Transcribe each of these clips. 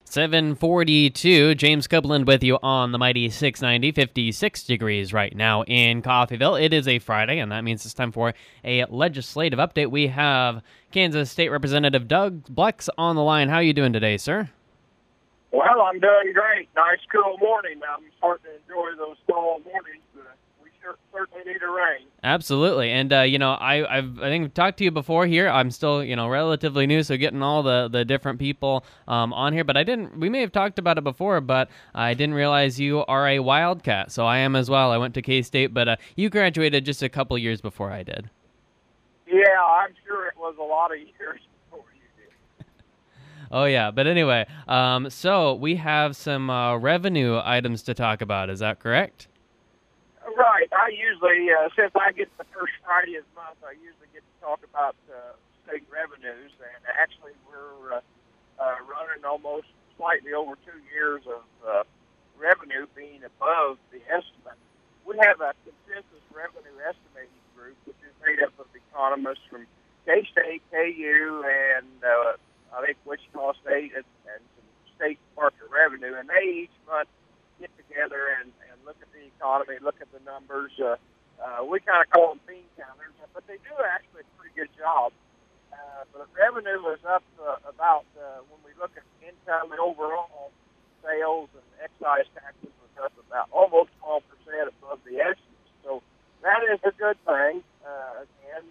742, James Copeland with you on the mighty 690, 56 degrees right now in Coffeyville. It is a Friday, and that means it's time for a legislative update. We have Kansas State Representative Doug Blex on the line. How are you doing today, sir? Well, I'm doing great. Nice, cool morning. I'm starting to enjoy those fall mornings. We certainly need a rain. Absolutely. And, I think I've talked to you before here. I'm still, relatively new, so getting all the different people on here. But we may have talked about it before, but I didn't realize you are a Wildcat. So I am as well. I went to K-State, but you graduated just a couple years before I did. Yeah, I'm sure it was a lot of years before you did. Oh, yeah. But anyway, so we have some revenue items to talk about. Is that correct? Right. I usually, since I get the first Friday of the month, I usually get to talk about state revenues. And actually, we're running almost slightly over 2 years of revenue being above the estimate. We have a consensus revenue estimating group, which is made up of economists from K-State, KU, and I think Wichita State and some state Department of Revenue. And they each month get together and look at the economy, look at the numbers. We kind of call them bean counters, but they do actually a pretty good job. But revenue was up about, when we look at income and overall sales and excise taxes was up about almost 12% above the estimates. So that is a good thing. Again,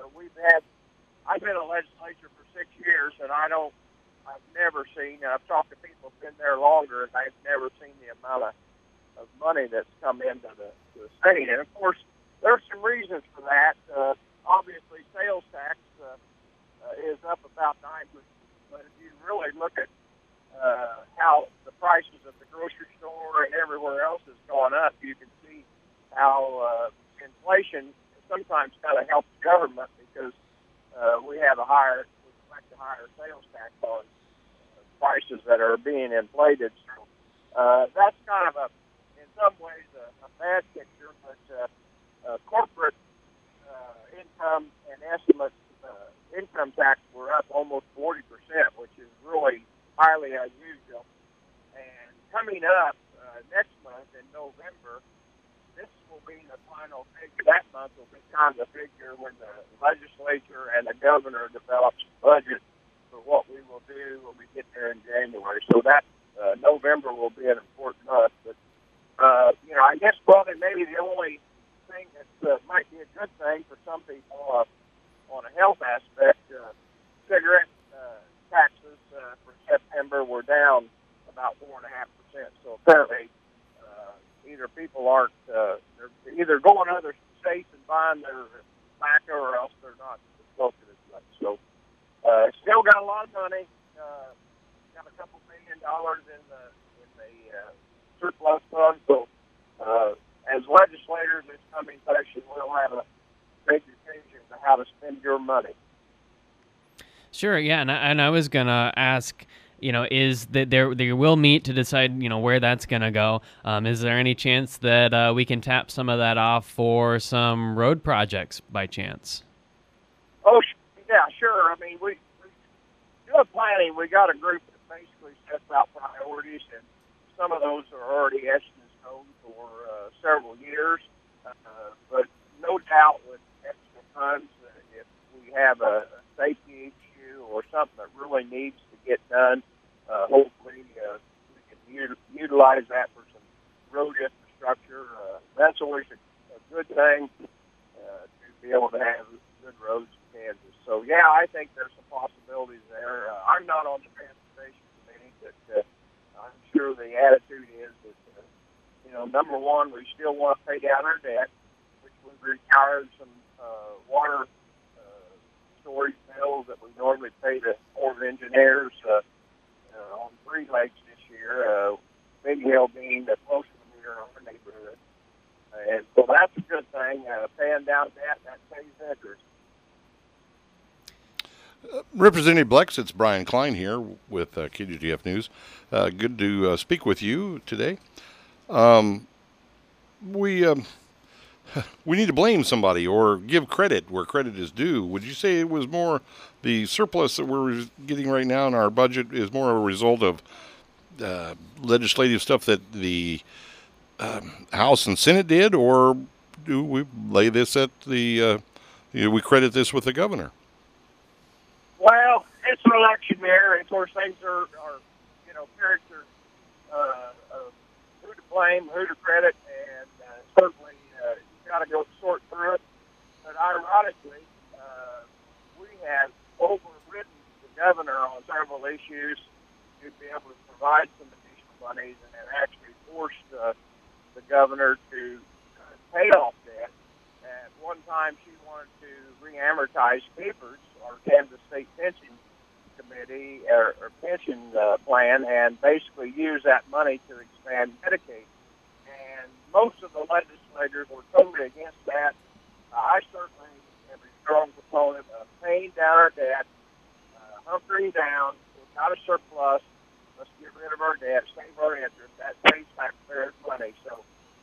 I've been in the legislature for 6 years, and I've never seen, I've talked to people who've been there longer, and I've never seen the amount of money that's come into the state. And, of course, there's some reasons for that. Obviously, sales tax is up about 9%. But if you really look at how the prices at the grocery store and everywhere else has gone up, you can see how inflation sometimes kind of helps the government because we have a higher sales tax on prices that are being inflated. So that's kind of in some ways a bad picture, but corporate income and estimates, income tax were up almost 40%, which is really highly unusual. And coming up next month in November, this will be the final figure. That month will be kind of the figure when the legislature and the governor develops a budget for what we will do when we get there in January. So that November will be an important month. But I guess probably maybe the only thing that might be a good thing for some people on a health aspect, cigarette taxes for September were down about 4.5%. So apparently, either people aren't they're either going to other states and buying their tobacco, or else they're not smoking as much. So still got a lot of money. Got a couple $1 million in the surplus fund. So as legislators this coming session, we'll have a big decision to how to spend your money. Sure, yeah, and I was gonna ask, is that they will meet to decide, where that's gonna go. Is there any chance that we can tap some of that off for some road projects by chance? Oh, yeah, sure. I mean, we do a planning. We got a group that basically sets out priorities, and some of those are already etched in stone for several years. But no doubt with extra funds, if we have a safety issue or something that really needs to get done, hopefully we can utilize that for some road infrastructure. That's always a good thing to be able to have good roads in Kansas. So, yeah, I think there's some possibilities there. I'm not on the transportation committee, but I'm sure the attitude is that, number one, we still want to pay down our debt, which would retire some water storage bills that we normally pay to Corps of Engineers on 3 lakes this year, Big Hill being the closest near our neighborhood. And so that's a good thing. Paying down debt, that saves interest. Representative Blex, it's Brian Klein here with KGTF News. Good to speak with you today. We need to blame somebody or give credit where credit is due. Would you say it was more the surplus that we're getting right now in our budget is more a result of legislative stuff that the House and Senate did, or do we lay this at the? We credit this with the governor. Well, it's an election year, and of course things are character of who to blame, who to credit, and certainly you've got to go sort through it. But ironically, we have overridden the governor on several issues to be able to provide some additional monies, and actually forced the governor to pay off debt. At one time, she wanted to re-amortize papers, or Kansas State Pension Committee or pension plan, and basically use that money to expand Medicaid. And most of the legislators were totally against that. I certainly am a strong proponent of paying down our debt, hunkering down. We've got a surplus. Let's get rid of our debt, save our interest. That saves taxpayers money. So,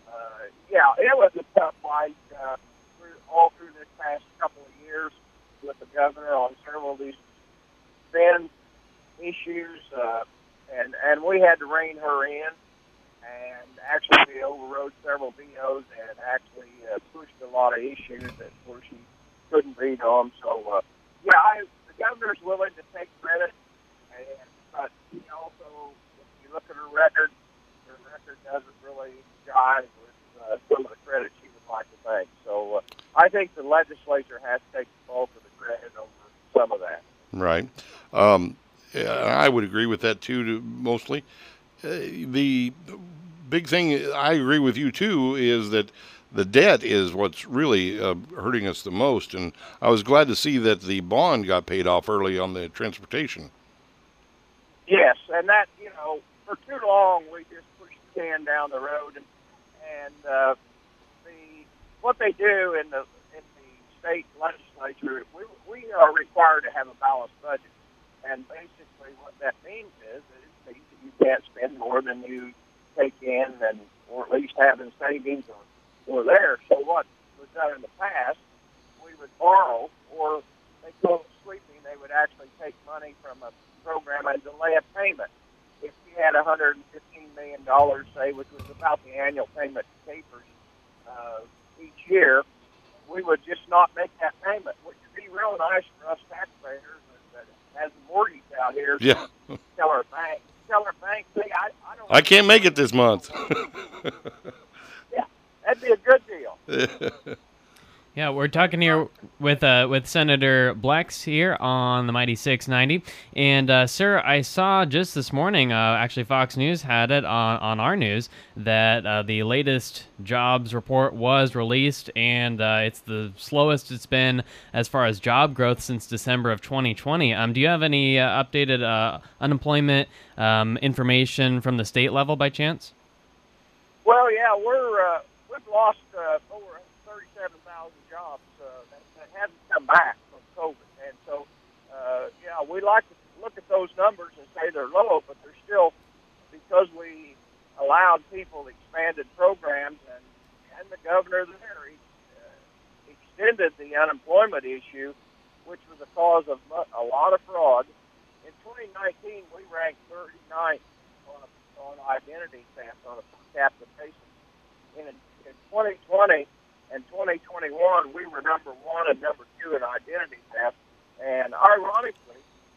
it was a tough fight all through this past couple of years with the governor on several of these spend issues, and we had to rein her in, and actually we overrode several VOs and actually pushed a lot of issues that where she couldn't veto them. So, the governor's willing to take credit, but also, if you look at her record doesn't really jive with some of the credit she would like to take. So, I think the legislature has to take the bulk of the credit over some of that. Right. I would agree with that too, mostly. The big thing, I agree with you too, is that the debt is what's really hurting us the most. And I was glad to see that the bond got paid off early on the transportation. Yes, and that, for too long we just pushed the can down the road, and what they do in the state legislature, we are required to have a balanced budget. And basically what that means is that it means that you can't spend more than you take in, or at least have in savings or there. So what was done in the past, we would borrow, or they call it sweeping, they would actually take money from a program and delay a payment. If you had $115 million, say, which was about the annual payment to capers each year, we would just not make that payment, which would be real nice for us taxpayers that has a mortgage out here. Yeah. Tell our bank, hey, I can't make it this month. Yeah, that'd be a good deal. Yeah, we're talking here with Senator Blex here on the Mighty 690. And, sir, I saw just this morning, actually Fox News had it on our news, that the latest jobs report was released, and it's the slowest it's been as far as job growth since December of 2020. Do you have any updated unemployment information from the state level by chance? Well, yeah, we've lost over 37,000 jobs that haven't come back from COVID. And so, we like to look at those numbers and say they're low, but they're still, because we allowed people expanded programs, and the governor there extended the unemployment issue, which was a cause of a lot of fraud. In 2019, we ranked 39th on identity theft on a per capita basis. In 2020 and 2021, we were number 1 and number 2 in identity theft. And ironically,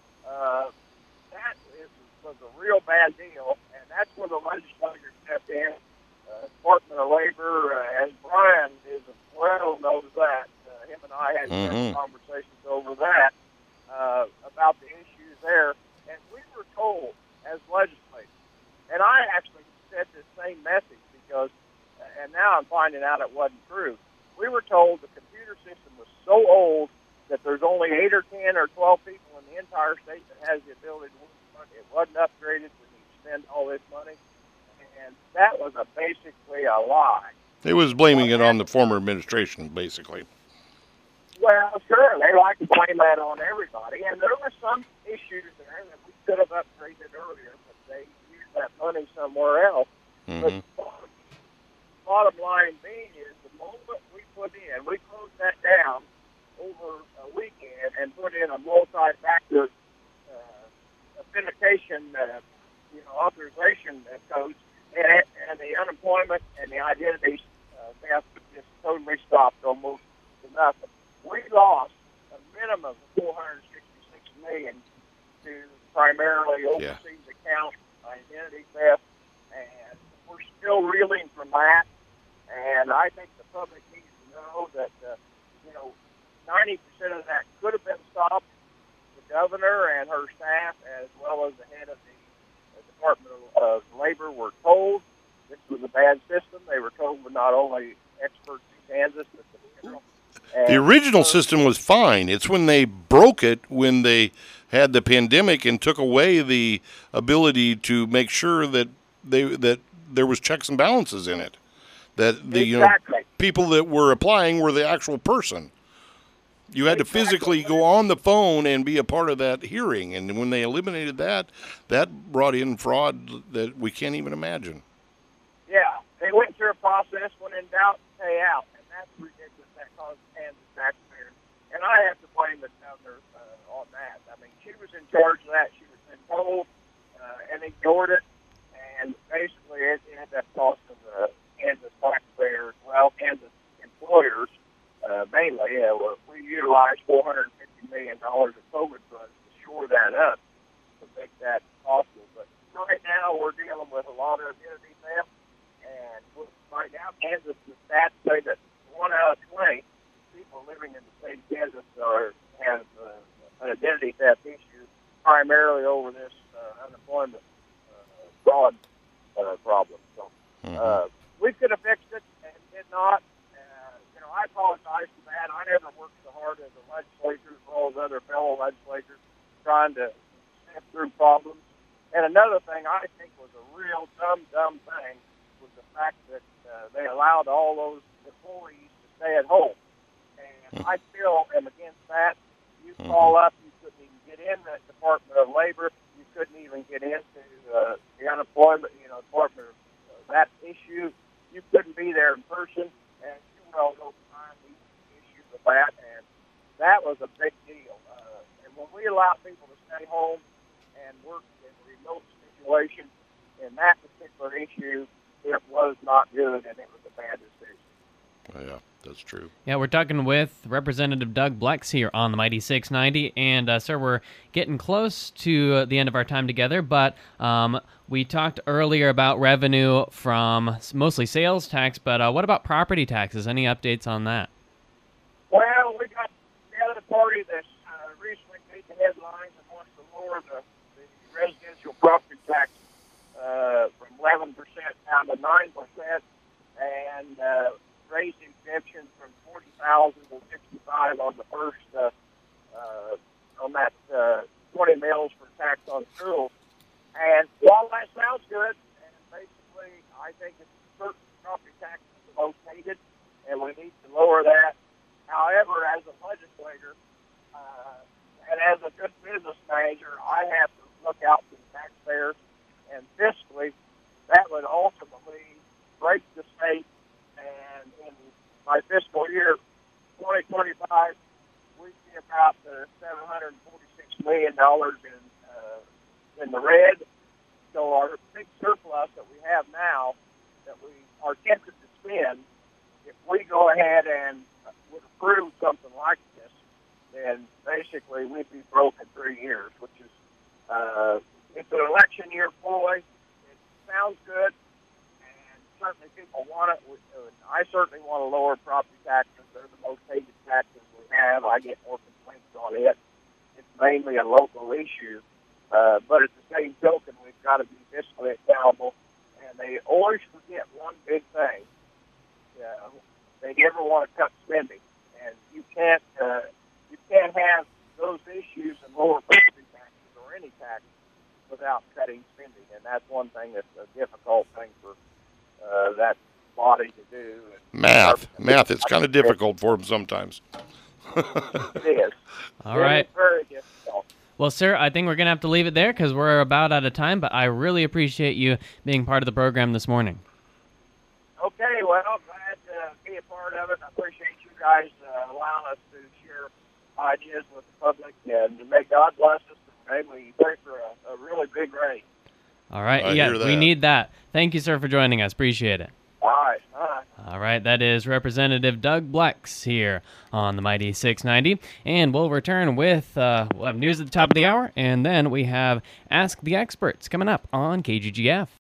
that was a real bad deal, and that's when the legislature stepped in. Department of Labor, and Brian knows that. Him and I had several conversations over that about the issues there, and we were told as legislators, and I actually said this same message because, and now I'm finding out it wasn't true. We were told the computer system was so old that there's only 8 or 10 or 12 people in the entire state that has the ability to work. It wasn't upgraded when you spend all this money, and that was basically a lie. It was blaming it on the former administration, basically. Well, sure, they like to blame that on everybody, and there were some issues there that we could have upgraded earlier, but they used that money somewhere else. Mm-hmm. But bottom line being is, the moment we put in, we closed that down over a weekend and put in a multi-factor authentication authorization codes, and the unemployment and the identity theft just totally stopped almost to nothing. We lost a minimum of $466 million to primarily overseas account identity theft, and we're still reeling from that. And I think the public needs to know that 90% of that could have been stopped. The governor and her staff, as well as the head of the Department of Labor, were told this was a bad system. They were told with not only experts in Kansas, but the federal. The original system was fine. It's when they broke it, when they had the pandemic and took away the ability to make sure that there was checks and balances in it. That the people that were applying were the actual person. You had to physically go on the phone and be a part of that hearing. And when they eliminated that, that brought in fraud that we can't even imagine. Yeah, they went through a process, when in doubt, pay out. And that's ridiculous. That caused Kansas taxpayers. And I have to blame the governor on that. I mean, she was in charge of that. She was been told and ignored it. And basically, it ended up costing the Kansas taxpayers, Kansas employers, mainly. We utilized $450 million of COVID funds to shore that up to make that possible. But right now, we're dealing with a lot of identity theft. And right now, Kansas, the stats say that 1 out of 20 people living in the state of Kansas have an identity theft issue, primarily over this unemployment fraud problem. So we could have fixed it and did not. I apologize for that. I never worked so hard as a legislator as well as other fellow legislators trying to step through problems. And another thing I think was a real dumb thing was the fact that they allowed all those employees to stay at home. And I still am against that. You call up, you couldn't even get in the Department of Labor. You couldn't even get into the unemployment, Department of that issue. You couldn't be there in person, and you well know behind the issues of that, and that was a big deal. And when we allow people to stay home and work in a remote situation, in that particular issue, it was not good, and it was a bad decision. Yeah, that's true. Yeah, we're talking with Representative Doug Blex here on the Mighty 690. And, sir, we're getting close to the end of our time together, but we talked earlier about revenue from mostly sales tax, but what about property taxes? Any updates on that? Well, we got the other party that's recently made the headlines and wants to lower the residential property tax from 11% down to 9%, and raise the exemption from $40,000 to $65,000 on the first on that 20 mills for tax on schools. And while that sounds good, and basically I think it's certain property tax is the most hated, and we need to lower that. However, as a legislator and as a good business manager, I have to look out for the taxpayers, and fiscally, that would ultimately break the state. And in my fiscal year 2025, we see about $746 million in the red. So our big surplus that we have now, that we are tempted to spend, if we go ahead and would approve something like this, then basically we'd be broke in 3 years, which is it's an election year ploy. It sounds good. Certainly people want it. I certainly want to lower property taxes. They're the most hated taxes we have. I get more complaints on it. It's mainly a local issue. But at the same token, we've got to be fiscally accountable. And they always forget one big thing. They never want to cut spending. And you can't have those issues and lower property taxes or any tax without cutting spending. And that's one thing that's a difficult thing for that body to do. Math. It's kind of difficult for them sometimes. It is. All right. It's very difficult. Well, sir, I think we're going to have to leave it there because we're about out of time, but I really appreciate you being part of the program this morning. Okay, well, glad to be a part of it. I appreciate you guys allowing us to share ideas with the public, and may God bless us, and may we pray for a really big rain. All right. I Yeah, hear we that. need that. Thank you, sir, for joining us. Appreciate it. All right. All right. All right, that is Representative Doug Blex here on the Mighty 690. And we'll return with we'll have news at the top of the hour, and then we have Ask the Experts coming up on KGGF.